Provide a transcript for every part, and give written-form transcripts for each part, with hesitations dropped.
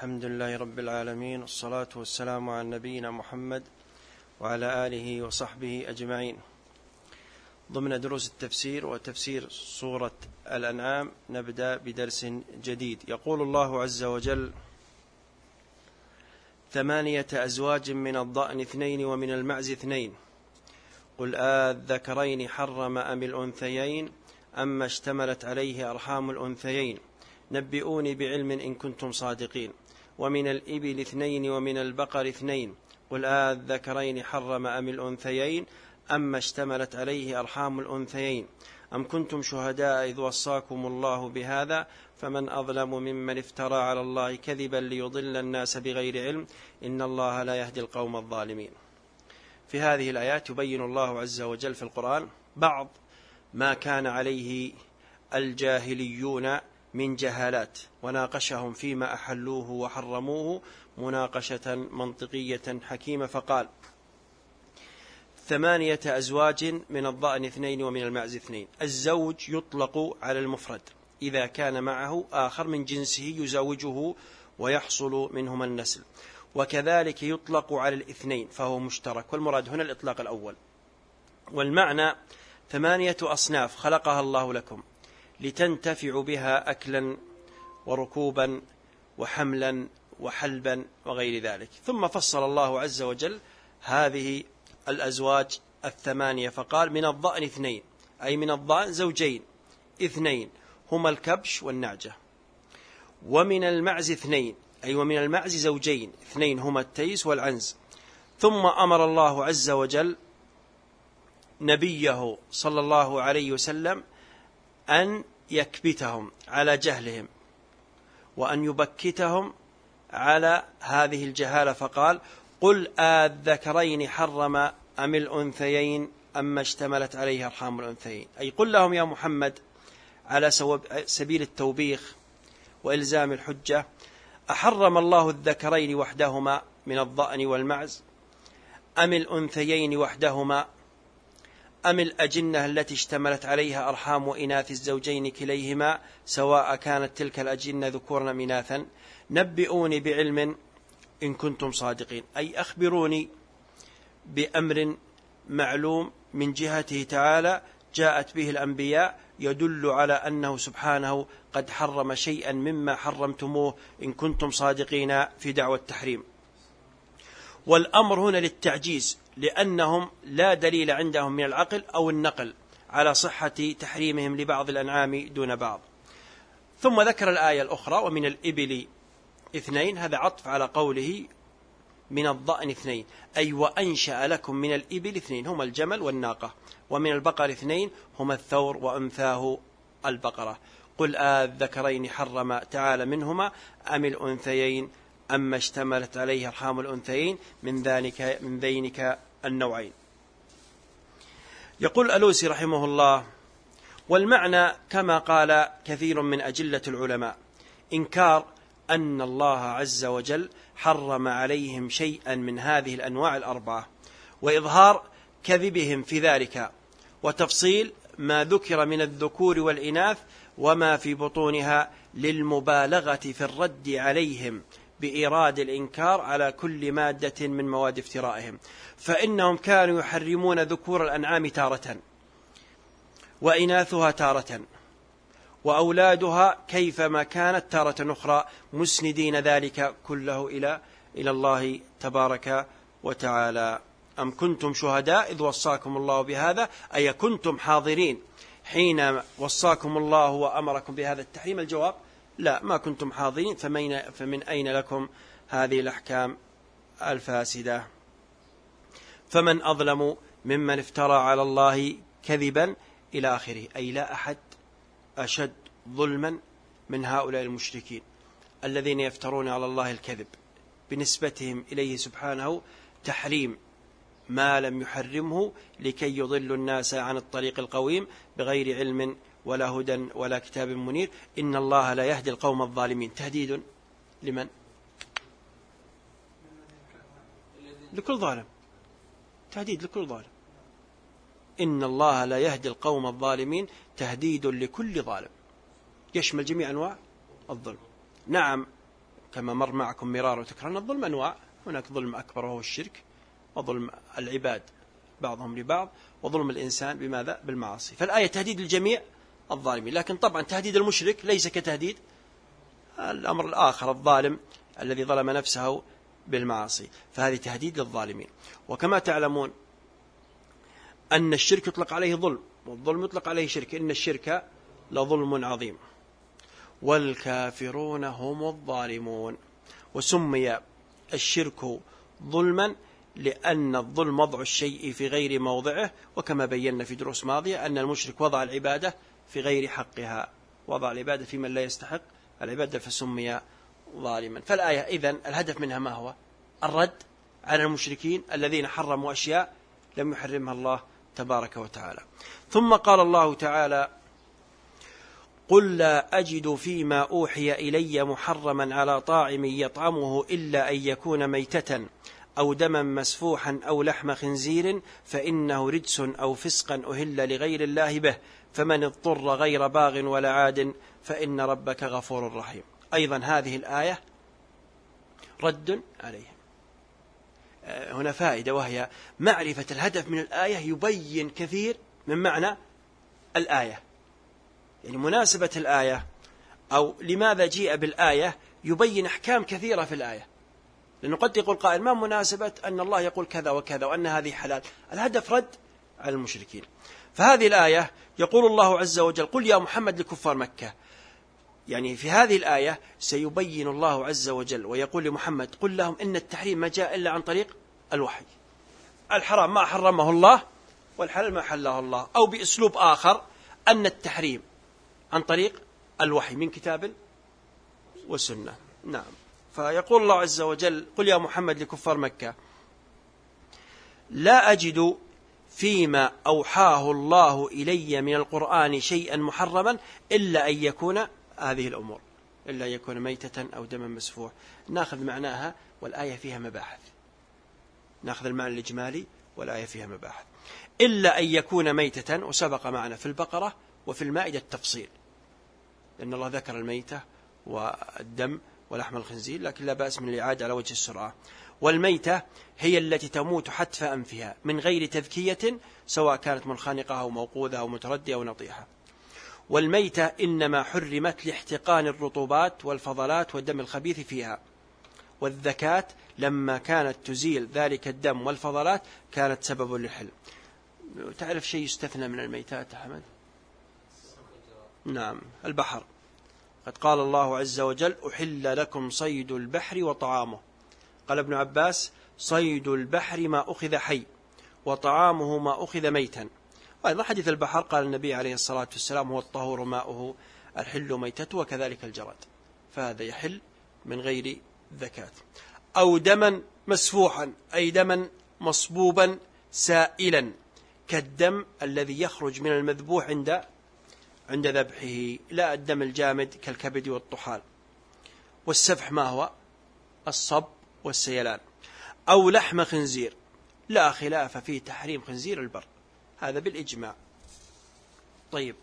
الحمد لله رب العالمين، والصلاة والسلام على نبينا محمد وعلى آله وصحبه أجمعين. ضمن دروس التفسير وتفسير سورة الأنعام نبدأ بدرس جديد. يقول الله عز وجل: 8 أزواج من الضأن 2 ومن المعز 2 قل آذكرين حرم أم الأنثيين أما اشتملت عليه أرحام الأنثيين نبئوني بعلم إن كنتم صادقين. ومن الإبل 2 ومن البقر 2 قل آذكرين حرم أم الأنثيين أما اشتملت عليه أرحام الأنثيين أم كنتم شهداء إذ وصاكم الله بهذا فمن أظلم ممن افترى على الله كذبا ليضل الناس بغير علم إن الله لا يهدي القوم الظالمين. في هذه الآيات يبين الله عز وجل في القرآن بعض ما كان عليه الجاهليون من جهالات، وناقشهم فيما أحلوه وحرموه مناقشة منطقية حكيمة، فقال: 8 أزواج من الضأن 2 ومن المعز 2. الزوج يطلق على المفرد إذا كان معه آخر من جنسه يزوجه ويحصل منهما النسل، وكذلك يطلق على الاثنين فهو مشترك، والمراد هنا الإطلاق الأول. والمعنى 8 أصناف خلقها الله لكم لتنتفعوا بها أكلا وركوبا وحملا وحلبا وغير ذلك. ثم فصل الله عز وجل هذه الأزواج 8 فقال: من الضأن 2، أي من الضأن زوجين 2 هما الكبش والنعجة. ومن المعز 2، أي ومن المعز زوجين 2 هما التيس والعنز. ثم أمر الله عز وجل نبيه صلى الله عليه وسلم أن يكبتهم على جهلهم وأن يبكتهم على هذه الجهالة، فقال: قل آذكرين حرم أم الأنثيين أما اشتملت عليه أرحام الأنثيين. أي قل لهم يا محمد على سبيل التوبيخ وإلزام الحجة: أحرم الله الذكرين وحدهما من الضأن والمعز أم الأنثيين وحدهما أم الأجنة التي اشتملت عليها أرحام وإناث الزوجين كليهما سواء كانت تلك الأجنة ذكورا أم إناثا نبئوني بعلم إن كنتم صادقين. أي أخبروني بأمر معلوم من جهته تعالى جاءت به الأنبياء يدل على أنه سبحانه قد حرم شيئا مما حرمتموه إن كنتم صادقين في دعوى التحريم. والأمر هنا للتعجيز، لأنهم لا دليل عندهم من العقل أو النقل على صحة تحريمهم لبعض الأنعام دون بعض. ثم ذكر الآية الأخرى: ومن الإبل 2، هذا عطف على قوله من الضأن 2، أي وأنشأ لكم من الإبل 2 هما الجمل والناقة، ومن البقر 2 هما الثور وأنثاه البقرة. قل آذكرين حرم تعالى منهما أم الأنثيين أما اشتملت عليه أرحام الأنثيين من ذينك النوعين. يقول الألوسي رحمه الله: والمعنى كما قال كثير من أجلة العلماء إنكار أن الله عز وجل حرم عليهم شيئا من هذه الأنواع الأربعة، وإظهار كذبهم في ذلك، وتفصيل ما ذكر من الذكور والإناث وما في بطونها للمبالغة في الرد عليهم بإيراد الإنكار على كل مادة من مواد افترائهم، فإنهم كانوا يحرمون ذكور الأنعام تارة وإناثها تارة وأولادها كيفما كانت تارة أخرى، مسندين ذلك كله إلى الله تبارك وتعالى. أم كنتم شهداء إذ وصاكم الله بهذا، أي كنتم حاضرين حين وصاكم الله وأمركم بهذا التحريم؟ الجواب: لا، ما كنتم حاضرين، فمن أين لكم هذه الأحكام الفاسدة؟ فمن أظلم ممن افترى على الله كذبا إلى آخره. أي لا أحد أشد ظلما من هؤلاء المشركين الذين يفترون على الله الكذب بنسبتهم إليه سبحانه تحريم ما لم يحرمه لكي يضل الناس عن الطريق القويم بغير علم ولا هدى ولا كتاب منير. إن الله لا يهدي القوم الظالمين. تهديد لمن؟ لكل ظالم، تهديد لكل ظالم. إن الله لا يهدي القوم الظالمين تهديد لكل ظالم، يشمل جميع أنواع الظلم. نعم، كما مر معكم مرارا وتكرارا. الظلم أنواع، هناك ظلم أكبر وهو الشرك، وظلم العباد بعضهم لبعض، وظلم الإنسان بماذا؟ بالمعاصي. فالآية تهديد الجميع الظالمين، لكن طبعا تهديد المشرك ليس كتهديد الأمر الآخر الظالم الذي ظلم نفسه بالمعاصي، فهذه تهديد للظالمين. وكما تعلمون أن الشرك يطلق عليه ظلم، والظلم يطلق عليه شرك، إن الشرك لظلم عظيم والكافرون هم الظالمون. وسمي الشرك ظلما لأن الظلم وضع الشيء في غير موضعه، وكما بينا في دروس ماضية أن المشرك وضع العبادة في غير حقها، وضع العبادة في من لا يستحق العبادة فسمي ظالما. فالآية إذن الهدف منها ما هو؟ الرد على المشركين الذين حرموا أشياء لم يحرمها الله تبارك وتعالى. ثم قال الله تعالى: قل لا أجد فيما أوحي إلي محرما على طاعم يطعمه إلا أن يكون ميتة أو دما مسفوحا أو لحم خنزير فإنه رجس أو فسقا أهل لغير الله به فمن اضطر غير باغ ولا عاد فإن ربك غفور رحيم. أيضا هذه الآية رد عليهم. هنا فائدة، وهي معرفة الهدف من الآية يبين كثير من معنى الآية، يعني مناسبة الآية أو لماذا جيء بالآية يبين أحكام كثيرة في الآية. لأنه قد يقول قائل: ما مناسبة أن الله يقول كذا وكذا وأن هذه حلال؟ الهدف رد على المشركين. فهذه الآية يقول الله عز وجل: قل يا محمد لكفار مكة. يعني في هذه الآية سيبين الله عز وجل ويقول لمحمد: قل لهم إن التحريم ما جاء إلا عن طريق الوحي، الحرام ما حرمه الله والحلال ما حله الله، أو بأسلوب آخر أن التحريم عن طريق الوحي من كتاب وسنة. نعم. فيقول الله عز وجل: قل يا محمد لكفار مكة: لا أجد فيما أوحاه الله إلي من القرآن شيئا محرما إلا أن يكون هذه الأمور، إلا أن يكون ميتة أو دما مسفوح. نأخذ معناها والآية فيها مباحث، نأخذ المعنى الإجمالي والآية فيها مباحث. إلا أن يكون ميتة، وسبق معنا في البقرة وفي المائدة التفصيل، لأن الله ذكر الميتة والدم ولحم الخنزير، لكن لا بأس من الإعادة على وجه السرعة. والميتة هي التي تموت حتف أنفها من غير تذكية، سواء كانت منخنقة أو موقوذة أو متردية أو نطيحة. والميتة إنما حرمت لاحتقان الرطوبات والفضلات والدم الخبيث فيها، والذكاة لما كانت تزيل ذلك الدم والفضلات كانت سبب للحل. تعرف شيء يستثنى من الميتات أحمد؟ نعم، البحر. قد قال الله عز وجل: أحل لكم صيد البحر وطعامه. قال ابن عباس: صيد البحر ما أخذ حي وطعامه ما أخذ ميتا. وأيضا حديث البحر قال النبي عليه الصلاة والسلام: هو الطهور ماؤه الحل ميتته، وكذلك الجراد، فهذا يحل من غير ذكاة. أو دما مسفوحا، أي دما مصبوبا سائلا، كالدم الذي يخرج من المذبوح عند ذبحه، لا الدم الجامد كالكبد والطحال. والسفح ما هو؟ الصب والسيلان. أو لحم خنزير، لا خلاف في تحريم خنزير البر، هذا بالإجماع. طيب،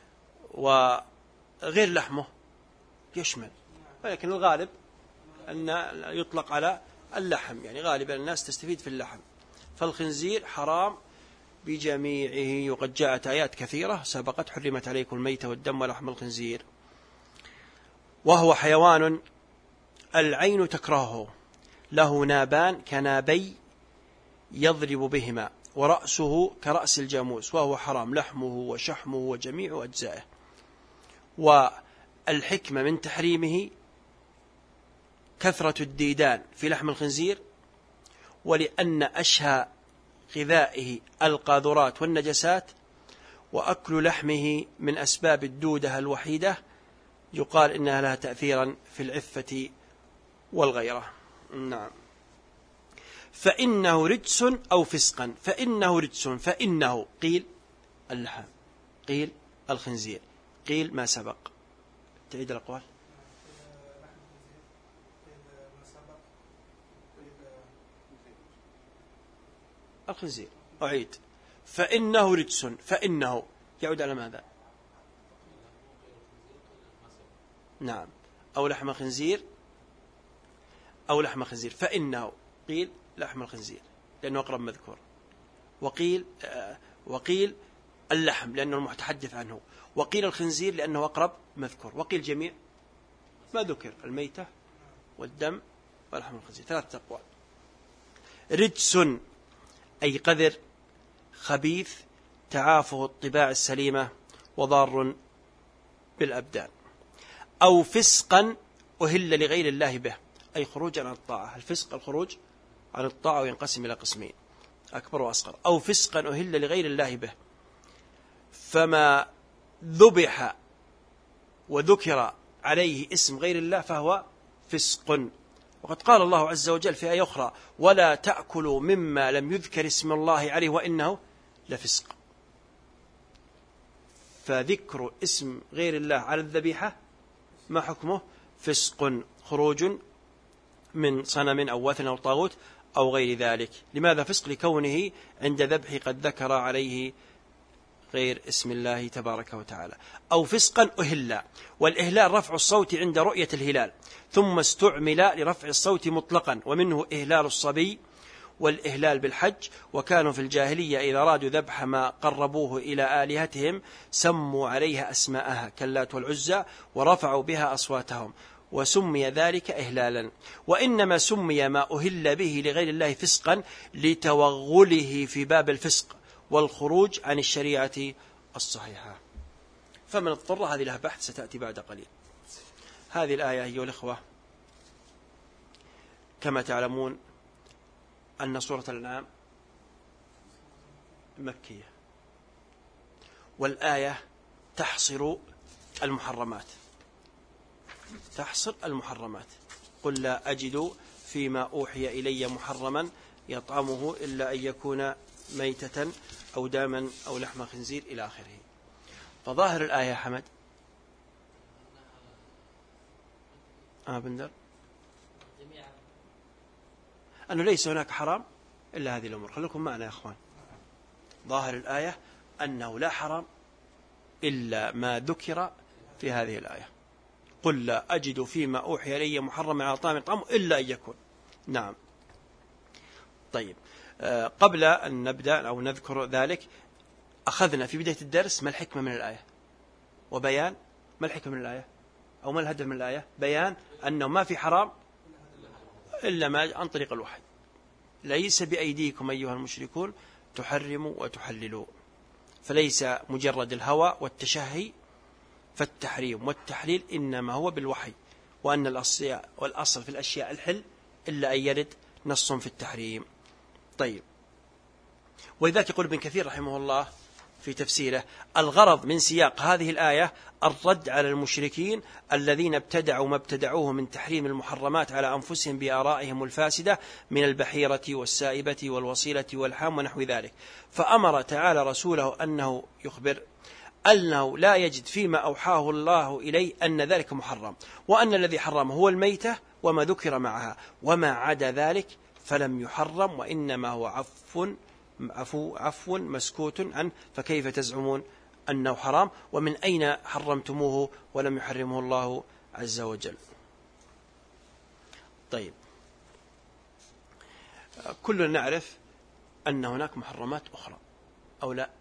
وغير لحمه يشمل، ولكن الغالب أن يطلق على اللحم، يعني غالبا الناس تستفيد في اللحم. فالخنزير حرام بجميعه، وقد جاءت آيات كثيرة سبقت: حرمت عليكم الميتة والدم ولحم الخنزير. وهو حيوان العين تكرهه، له نابان كنابي يضرب بهما، ورأسه كرأس الجاموس، وهو حرام لحمه وشحمه وجميع أجزائه. والحكمة من تحريمه كثرة الديدان في لحم الخنزير، ولأن أشهى غذائه القاذورات والنجسات، وأكل لحمه من أسباب الدودة الوحيدة يقال إنها لها تأثيرا في العفة والغيرة. نعم. فإنه رجس أو فسقا، فإنه رجس، فإنه قيل اللحم، قيل الخنزير، قيل ما سبق. تعيد الأقوال. الخنزير أعيد. فإنه رجس، فإنه يعود على ماذا؟ نعم. أو لحم خنزير أو لحم خنزير، فإنه قيل لحم الخنزير لأنه أقرب مذكور، وقيل اللحم لأنه المتحدث عنه، وقيل الخنزير لأنه أقرب مذكور، وقيل جميع ما ذكر، الميتة والدم ولحم الخنزير، 3 أقوال. رجس أي قذر خبيث تعافه الطباع السليمة وضار بالأبدان. أو فسقا أهل لغير الله به، أي خروج عن الطاعة. الفسق الخروج عن الطاعة وينقسم إلى قسمين، أكبر وأصغر. أو فسقا أهل لغير الله به، فما ذبح وذكر عليه اسم غير الله فهو فسق. وقد قال الله عز وجل في آية أخرى: ولا تأكلوا مما لم يذكر اسم الله عليه وإنه لفسق. فذكر اسم غير الله على الذبيحة ما حكمه؟ فسق، خروج من صنم أو وثن أو طاغوت أو غير ذلك. لماذا فسق؟ لكونه عند ذبحه قد ذكر عليه غير اسم الله تبارك وتعالى. أو فسقا أهلا، والإهلال رفع الصوت عند رؤية الهلال، ثم استعمل لرفع الصوت مطلقا، ومنه إهلال الصبي والإهلال بالحج. وكانوا في الجاهلية إذا أرادوا ذبح ما قربوه إلى آلهتهم سموا عليها أسماءها كاللات والعزى ورفعوا بها أصواتهم، وسمي ذلك إهلالا. وإنما سمي ما أهل به لغير الله فسقا لتوغله في باب الفسق والخروج عن الشريعة الصحيحة. فمن اضطر، هذه لها بحث ستأتي بعد قليل. هذه الآية أيها الإخوة كما تعلمون أن سورة الأنعام مكية، والآية تحصر المحرمات، تحصر المحرمات. قل لا أجد فيما أوحي إلي محرما يطعمه إلا أن يكون ميتة أو داما أو لحم خنزير إلى آخره. فظاهر الآية حمد بندر أنه ليس هناك حرام إلا هذه الأمور. خليكم معنا يا أخوان. ظاهر الآية أنه لا حرام إلا ما ذكر في هذه الآية. قل لا أجد فيما أوحي إلي محرما على طعام يطعمه إلا أن يكون. نعم. طيب، قبل أن نبدأ أو نذكر ذلك، أخذنا في بداية الدرس ما الحكمة من الآية وبيان ما الحكمة من الآية أو ما الهدف من الآية. بيان أنه ما في حرام إلا ما عن طريق الوحي. ليس بأيديكم أيها المشركون تحرموا وتحللوا، فليس مجرد الهوى والتشهي، فالتحريم والتحليل إنما هو بالوحي، وأن الأصل في الأشياء الحل إلا أن يرد نص في التحريم. طيب، ولذلك يقول ابن كثير رحمه الله في تفسيره: الغرض من سياق هذه الآية الرد على المشركين الذين ابتدعوا ما ابتدعوه من تحريم المحرمات على أنفسهم بآرائهم الفاسدة من البحيرة والسائبة والوصيلة والحام ونحو ذلك. فأمر تعالى رسوله أنه يخبر أنه لا يجد فيما أوحاه الله إليه أن ذلك محرم، وأن الذي حرم هو الميتة وما ذكر معها، وما عدا ذلك فلم يحرم، وإنما هو عفو مسكوت عنه، فكيف تزعمون أنه حرام؟ ومن أين حرمتموه ولم يحرمه الله عز وجل؟ طيب، كلنا نعرف أن هناك محرمات أخرى أو لا؟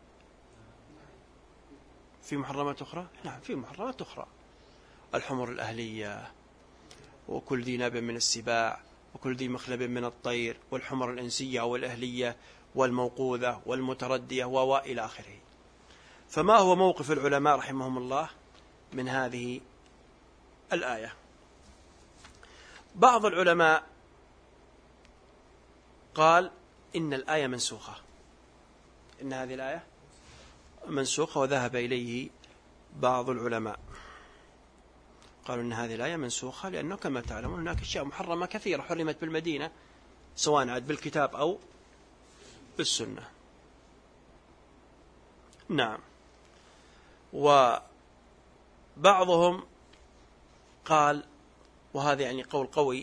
في محرمات أخرى؟ نعم، في محرمات أخرى. الحمر الأهلية، وكل ذي ناب من السباع، وكل ذي مخلب من الطير، والحمر الإنسية والأهلية والموقوذة والمتردية وإلى آخره. فما هو موقف العلماء رحمهم الله من هذه الآية؟ بعض العلماء قال إن الآية منسوخة، إن هذه الآية منسوخة، وذهب إليه بعض العلماء قالوا إن هذه الآية منسوخة، لأنه كما تعلمون هناك أشياء محرمة كثيرة حرمت بالمدينة، سواء عاد بالكتاب أو بالسنة. نعم. وبعضهم قال، وهذا يعني قول قوي،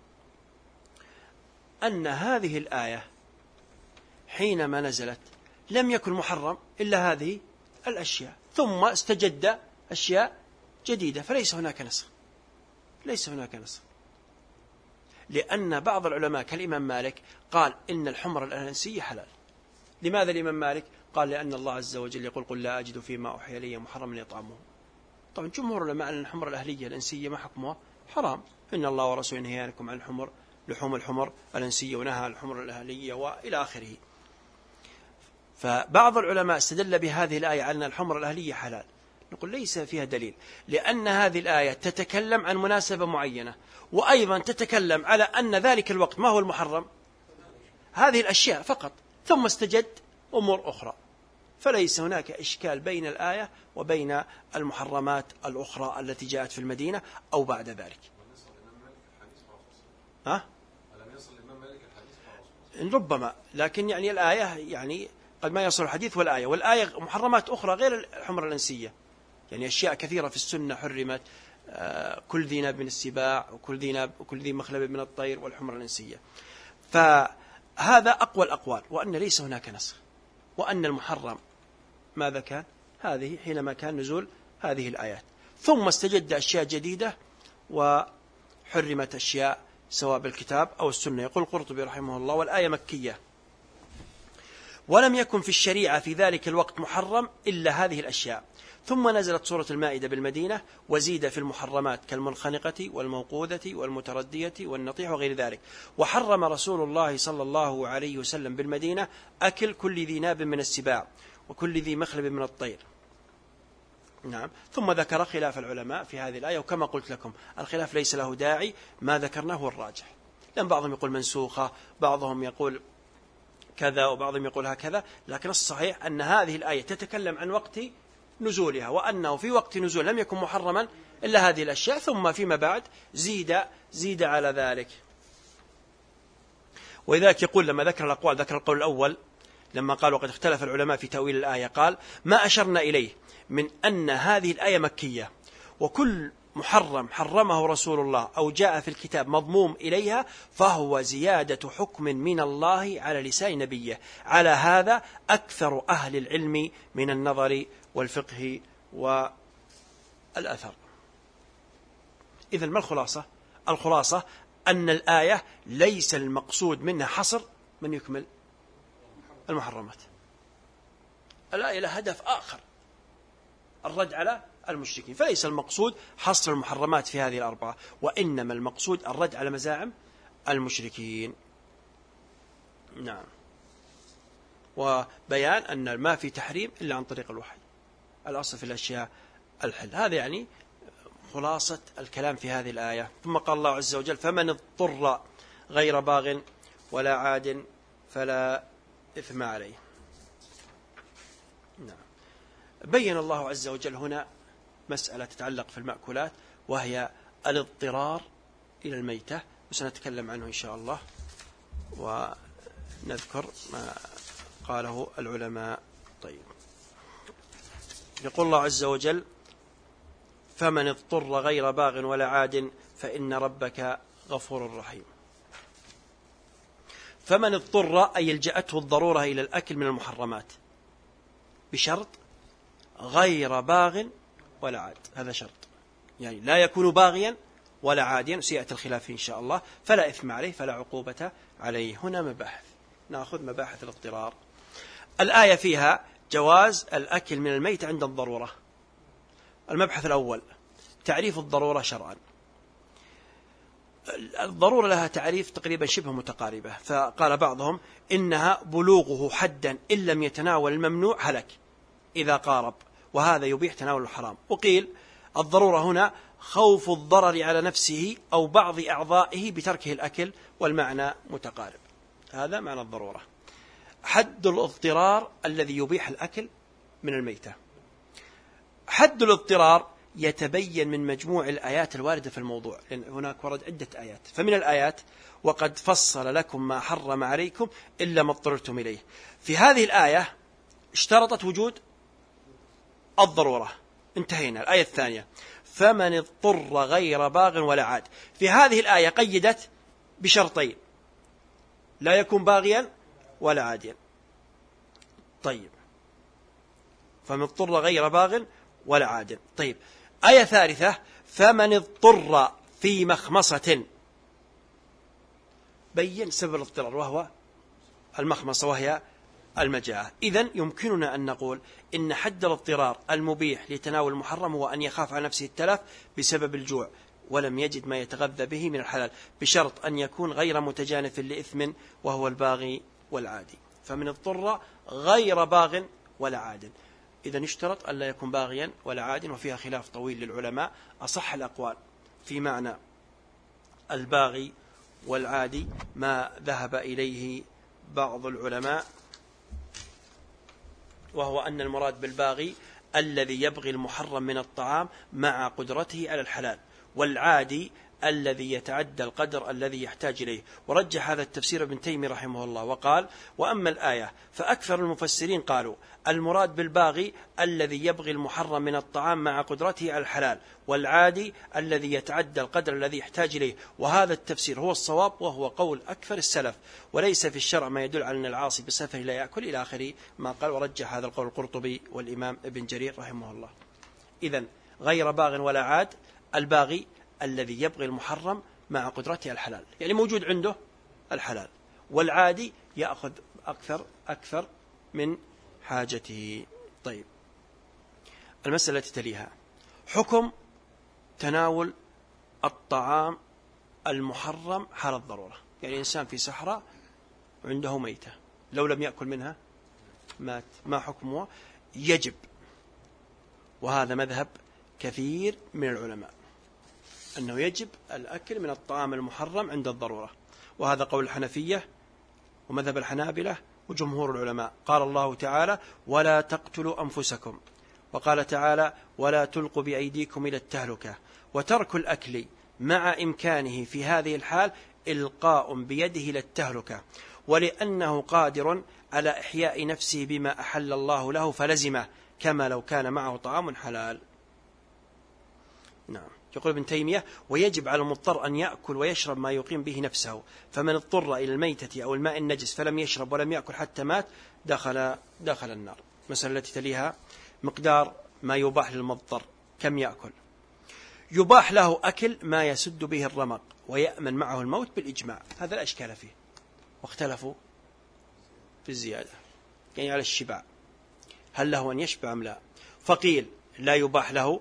أن هذه الآية حينما نزلت لم يكن محرم إلا هذه الأشياء، ثم استجد أشياء جديدة، فليس هناك نسخ، ليس هناك نسخ. لأن بعض العلماء كالإمام مالك قال إن الحمر الأهلية حلال. لماذا الإمام مالك؟ قال لأن الله عز وجل يقول قل لا أجد فيما أوحي إلي محرما يطعمه. طبعا جمهور العلماء أن الحمر الأهلية الأنسية ما حكمها؟ حرام. إن الله ورسوله ينهيانكم عن الحمر لحوم الحمر الأنسية ونهى عن الحمر الأهلية وإلى آخره. فبعض العلماء استدل بهذه الآية على أن الحمر الأهلية حلال. نقول ليس فيها دليل، لأن هذه الآية تتكلم عن مناسبة معينة، وأيضا تتكلم على أن ذلك الوقت ما هو المحرم؟ هذه الأشياء فقط، ثم استجد أمور أخرى. فليس هناك إشكال بين الآية وبين المحرمات الأخرى التي جاءت في المدينة أو بعد ذلك. ربما، لكن يعني الآية يعني قد ما يصل الحديث والآية محرمات أخرى غير الحمر الأنسية، يعني أشياء كثيرة في السنة حرمت، كل ذي ناب من السباع وكل ذي مخلب من الطير والحمر الأنسية. فهذا أقوى الأقوال، وأن ليس هناك نسخ، وأن المحرم ماذا كان؟ هذه حينما كان نزول هذه الآيات، ثم استجد أشياء جديدة وحرمت أشياء سواء بالكتاب أو السنة. يقول القرطبي رحمه الله والآية مكية، ولم يكن في الشريعة في ذلك الوقت محرم إلا هذه الأشياء. ثم نزلت سورة المائدة بالمدينة وزيد في المحرمات كالمنخنقة والموقوذة والمتردية والنطيح وغير ذلك. وحرم رسول الله صلى الله عليه وسلم بالمدينة أكل كل ذي ناب من السباع وكل ذي مخلب من الطير. نعم. ثم ذكر خلاف العلماء في هذه الآية، وكما قلت لكم الخلاف ليس له داعي، ما ذكرناه هو الراجح، لأن بعضهم يقول منسوخة، بعضهم يقول كذا، وبعضهم يقول هكذا، لكن الصحيح أن هذه الآية تتكلم عن وقت نزولها، وأنه في وقت نزول لم يكن محرما إلا هذه الأشياء، ثم فيما بعد زيد على ذلك. ولذلك يقول لما ذكر الأقوال، ذكر القول الأول لما قال وقد اختلف العلماء في تأويل الآية، قال ما أشرنا إليه من أن هذه الآية مكية، وكل محرم حرمه رسول الله أو جاء في الكتاب مضموم إليها فهو زيادة حكم من الله على لسان نبيه. على هذا أكثر أهل العلم من النظر والفقه والأثر. إذن ما الخلاصة؟ الخلاصة أن الآية ليس المقصود منها حصر من يكمل المحرمات. الآية لها هدف آخر، الرد على المشركين، فليس المقصود حصر المحرمات في هذه الأربعة، وإنما المقصود الرد على مزاعم المشركين. نعم. وبيان أن ما في تحريم إلا عن طريق الوحي، الأصل في الأشياء الحل. هذا يعني خلاصة الكلام في هذه الآية. ثم قال الله عز وجل فمن اضطر غير باغ ولا عاد فلا إثم عليه. نعم. بين الله عز وجل هنا مسألة تتعلق في المأكولات، وهي الاضطرار إلى الميتة، وسنتكلم عنه إن شاء الله ونذكر ما قاله العلماء. طيب، يقول الله عز وجل فمن اضطر غير باغ ولا عاد فإن ربك غفور رحيم. فمن اضطر أي الجأته الضرورة إلى الأكل من المحرمات بشرط غير باغ ولا عاد، هذا شرط، يعني لا يكون باغيا ولا عاديا، سيأتي الخلاف إن شاء الله، فلا إثم عليه فلا عقوبة عليه. هنا مباحث، نأخذ مباحث الاضطرار. الآية فيها جواز الأكل من الميت عند الضرورة. المبحث الأول تعريف الضرورة شرعا. الضرورة لها تعريف تقريبا شبه متقاربة، فقال بعضهم إنها بلوغه حدا إن لم يتناول الممنوع هلك إذا قارب، وهذا يبيح تناول الحرام. وقيل الضرورة هنا خوف الضرر على نفسه أو بعض أعضائه بتركه الأكل، والمعنى متقارب. هذا معنى الضرورة. حد الاضطرار الذي يبيح الأكل من الميتة. حد الاضطرار يتبين من مجموع الآيات الواردة في الموضوع، لأن هناك ورد عدة آيات. فمن الآيات وقد فصل لكم ما حرم عليكم إلا ما اضطررتم إليه. في هذه الآية اشترطت وجود الضرورة، انتهينا. الآية الثانية فمن اضطر غير باغ ولا عاد، في هذه الآية قيدت بشرطين، لا يكون باغيا ولا عاديا. طيب، فمن اضطر غير باغ ولا عاد. طيب، آية ثالثة فمن اضطر في مخمصة بين سبب الاضطرار وهو المخمصة وهي المجاعة. إذن يمكننا أن نقول إن حد الاضطرار المبيح لتناول المحرم هو أن يخاف على نفسه التلف بسبب الجوع ولم يجد ما يتغذى به من الحلال، بشرط أن يكون غير متجانف لإثم وهو الباغي والعادي. فمن اضطر غير باغ ولا عاد. إذن يشترط أن لا يكون باغيا ولا عاد، وفيها خلاف طويل للعلماء. أصح الأقوال في معنى الباغي والعادي ما ذهب إليه بعض العلماء، وهو أن المراد بالباغي الذي يبغي المحرم من الطعام مع قدرته على الحلال، والعادي الذي يتعدى القدر الذي يحتاج إليه. ورجح هذا التفسير ابن تيمية رحمه الله وقال: وأما الآية فأكثر المفسرين قالوا المراد بالباغي الذي يبغي المحرم من الطعام مع قدرته على الحلال، والعادي الذي يتعدى القدر الذي يحتاج إليه. وهذا التفسير هو الصواب، وهو قول أكثر السلف، وليس في الشرع ما يدل على أن العاصي بسفه لا يأكل إلى آخر ما قال. ورجح هذا القول القرطبي والإمام ابن جرير رحمه الله. إذن غير باغ ولا عاد، الباغي الذي يبغي المحرم مع قدرته الحلال، يعني موجود عنده الحلال، والعادي يأخذ أكثر من حاجته. طيب، المسألة التي تليها حكم تناول الطعام المحرم حال الضرورة. يعني إنسان في صحراء عنده ميتة، لو لم يأكل منها مات، ما حكمه؟ يجب. وهذا مذهب كثير من العلماء أنه يجب الأكل من الطعام المحرم عند الضرورة، وهذا قول الحنفية ومذهب الحنابلة وجمهور العلماء. قال الله تعالى: ولا تقتلوا أنفسكم، وقال تعالى: ولا تلقوا بأيديكم إلى التهلكة. وترك الأكل مع إمكانه في هذه الحال إلقاء بيده إلى التهلكة، ولأنه قادر على إحياء نفسه بما أحل الله له فلزمه، كما لو كان معه طعام حلال. نعم. يقول ابن تيمية: ويجب على المضطر أن يأكل ويشرب ما يقيم به نفسه، فمن اضطر إلى الميتة أو الماء النجس فلم يشرب ولم يأكل حتى مات دخل النار. المسألة التي تليها مقدار ما يباح للمضطر، كم يأكل؟ يباح له أكل ما يسد به الرمق ويأمن معه الموت بالإجماع، هذا لا إشكال فيه. واختلفوا في الزيادة، يعني على الشبع، هل له أن يشبع أم لا؟ فقيل لا يباح له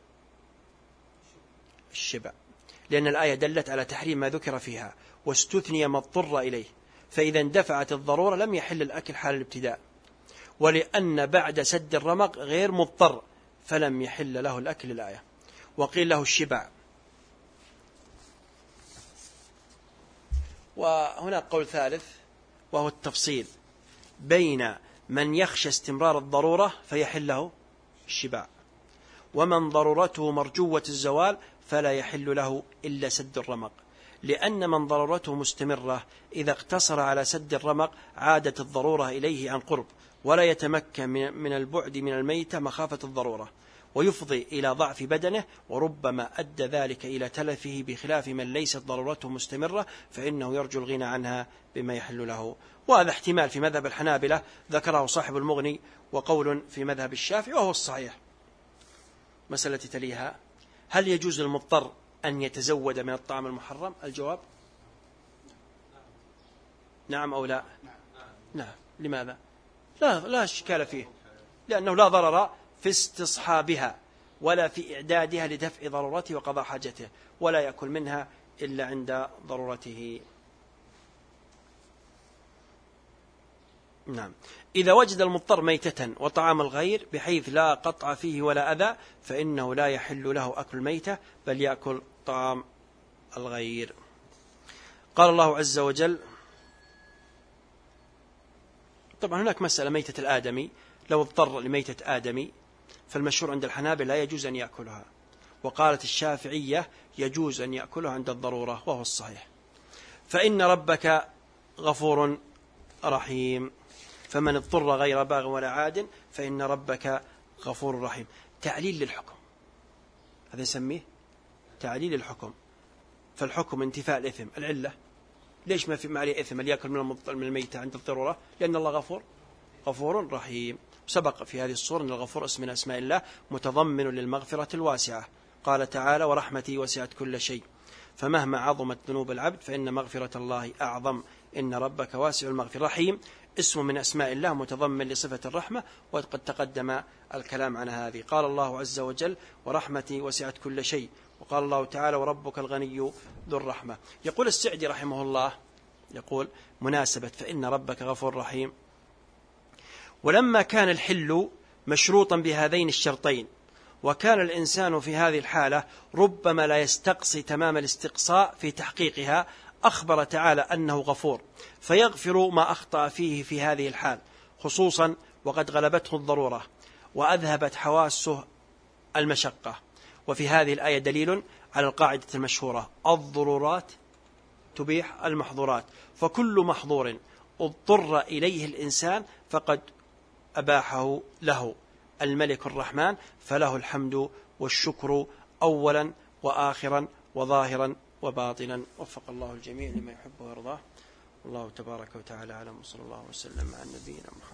الشبع، لأن الآية دلت على تحريم ما ذكر فيها، واستثني ما اضطر إليه، فإذا اندفعت الضرورة لم يحل الأكل حال الابتداء، ولأن بعد سد الرمق غير مضطر فلم يحل له الأكل الآية. وقيل له الشبع. وهناك قول ثالث، وهو التفصيل بين من يخشى استمرار الضرورة فيحل له الشبع، ومن ضرورته مرجوة الزوال فلا يحل له إلا سد الرمق، لأن من ضرورته مستمرة إذا اقتصر على سد الرمق عادت الضرورة إليه عن قرب، ولا يتمكن من البعد من الميتة مخافة الضرورة، ويفضي إلى ضعف بدنه، وربما أدى ذلك إلى تلفه، بخلاف من ليست ضرورته مستمرة فإنه يرجو الغنى عنها بما يحل له. وهذا احتمال في مذهب الحنابلة ذكره صاحب المغني، وقول في مذهب الشافعي وهو الصحيح. مسألة تليها: هل يجوز للمضطر أن يتزود من الطعام المحرم؟ الجواب نعم أو لا؟ نعم. لماذا؟ لا إشكال فيه، لأنه لا ضرر في استصحابها ولا في إعدادها لدفع ضرورته وقضاء حاجته، ولا يأكل منها إلا عند ضرورته. نعم. إذا وجد المضطر ميتة وطعام الغير بحيث لا قطع فيه ولا أذى فإنه لا يحل له أكل الميتة، بل يأكل طعام الغير. قال الله عز وجل: طبعا هناك مسألة ميتة الآدمي، لو اضطر لميتة آدمي فالمشهور عند الحنابلة لا يجوز أن يأكلها، وقالت الشافعية يجوز أن يأكلها عند الضرورة، وهو الصحيح. فإن ربك غفور رحيم، فمن اضطر غير باغ ولا عاد فإن ربك غفور رحيم. تعليل للحكم، هذا يسميه تعليل الحكم. فالحكم انتفاء الإثم، العلة ليش ما في عليه إثم اللي يأكل من الميتة عند الضرورة؟ لأن الله غفور رحيم. سبق في هذه الصورة أن الغفور اسم من أسماء الله متضمن للمغفرة الواسعة. قال تعالى: ورحمتي وسعت كل شيء فمهما عظمت ذنوب العبد فإن مغفرة الله أعظم. إن ربك واسع المغفرة. رحيم اسم من أسماء الله متضمن لصفة الرحمة، وقد تقدم الكلام عن هذه. قال الله عز وجل: ورحمتي وسعت كل شيء. وقال الله تعالى: وربك الغني ذو الرحمة. يقول السعدي رحمه الله، يقول: مناسبة فإن ربك غفور رحيم. ولما كان الحل مشروطا بهذين الشرطين، وكان الإنسان في هذه الحالة ربما لا يستقصي تمام الاستقصاء في تحقيقها، أخبر تعالى أنه غفور فيغفر ما أخطأ فيه في هذه الحال، خصوصا وقد غلبته الضرورة وأذهبت حواسه المشقة. وفي هذه الآية دليل على القاعدة المشهورة: الضرورات تبيح المحظورات، فكل محظور اضطر إليه الإنسان فقد أباحه له الملك الرحمن، فله الحمد والشكر أولا وآخرا وظاهرا وباطنا. وفق الله الجميع لما يحب ويرضاه. الله تبارك وتعالى أعلم، وصلى الله وسلم على نبينا محمد.